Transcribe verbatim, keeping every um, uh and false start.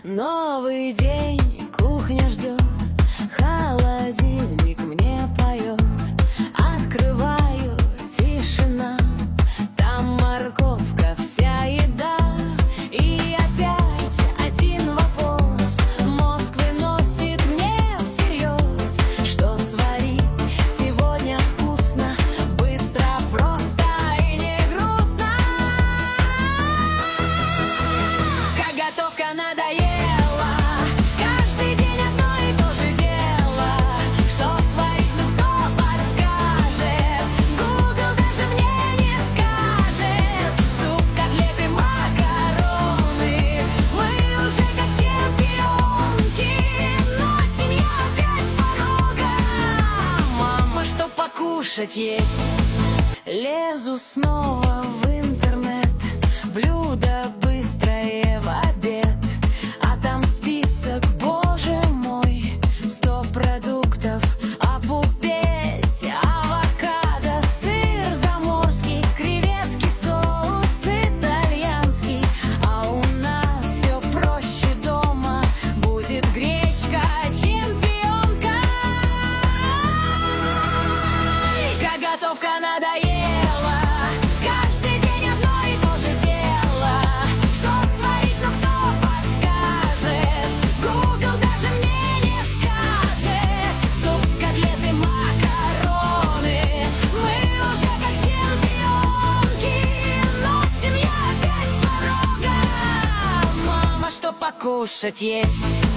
Новый день, кухня ждет, холодильник мне поет. Открываю, тишина, там морковка, вся еда. И опять один вопрос мозг выносит мне всерьез: что сварить сегодня вкусно, быстро, просто и не грустно. Как готовка надоела, каждый день одно и то же дело. Что сварить, ну кто подскажет? Google даже мне не скажет. Суп, котлеты, макароны, мы уже как чемпионки, но семья опять с порога. Мама, что покушать есть? Лезу снова в интернет, блюдо быстрое в обед. А там список, боже мой, сто продуктов опупеть. Авокадо, сыр заморский, креветки, соус итальянский. А у нас все проще дома, будет гречка чемпионка. Как готовка надоела, каждый день одно и то же дело. Что сварить, ну кто подскажет? Google даже мне не скажет. Суп, котлеты, макароны, мы уже как чемпионки, но семья опять с порога. Мама, что покушать есть?